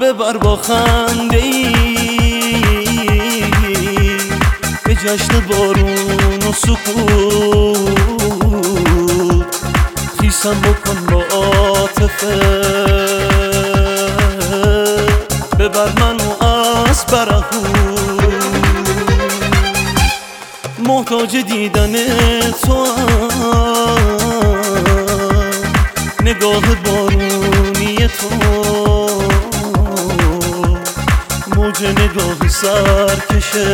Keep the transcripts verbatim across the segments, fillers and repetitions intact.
ببر با خنده ای به جشن بارون و سکوت، خیسم بکن با عاطفه، ببر منو از برهوت. محتاج دیدن تو نگاه بارونی تو، موج نگاه سرکشه،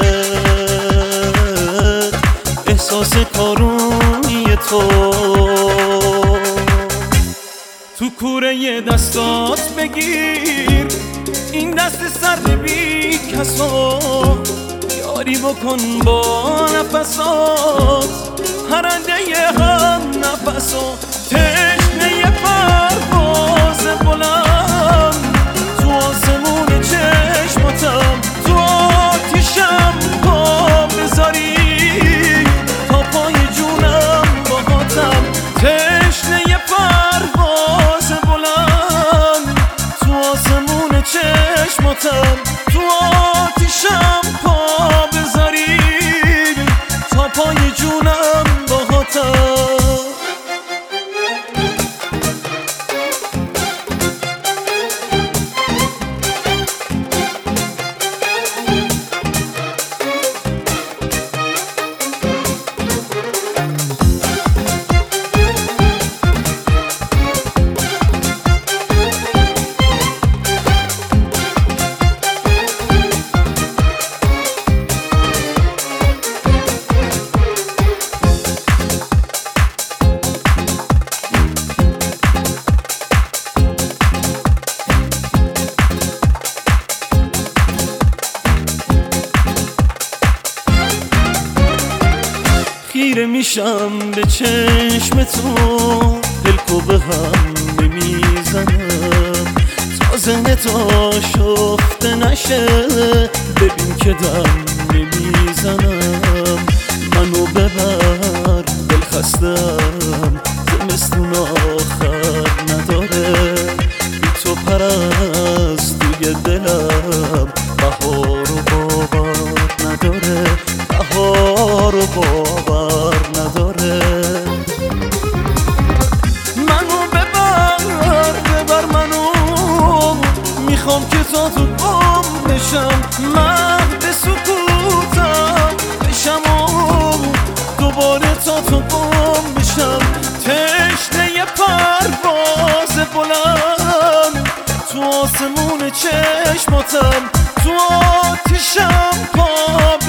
احساس کارونی تو. تو کوره دستات بگیر این دست سرد بی کسا، یاری بکن با نفسات پرنده هم نفسا. تشنه پرواز بلند تو آسمون چشماتم، تو آتیشم پا بذاری تا پای جونم باهاتم. تشنه پرواز بلند تو آسمون چشماتم، تو آتیشم پا بذاری تا پای جونم باهاتم. خیره میشم به چشم تو، دلکو به هم نمیزنم تا ذهن تا شفته نشه. ببین که دم نمیزنم، منو ببر دل خستم، زمستون آخر نداره بی تو پرستوی دلم، بهار و باور نداره، بهار و باور نداره. منو ببر ببر منو، میخوام که تا تو بام بشم، مهد سکوتم بشم و دوباره تا تو بام بشم. تشنه پرواز بلند تو آسمون چشماتم، تو آتیشم پا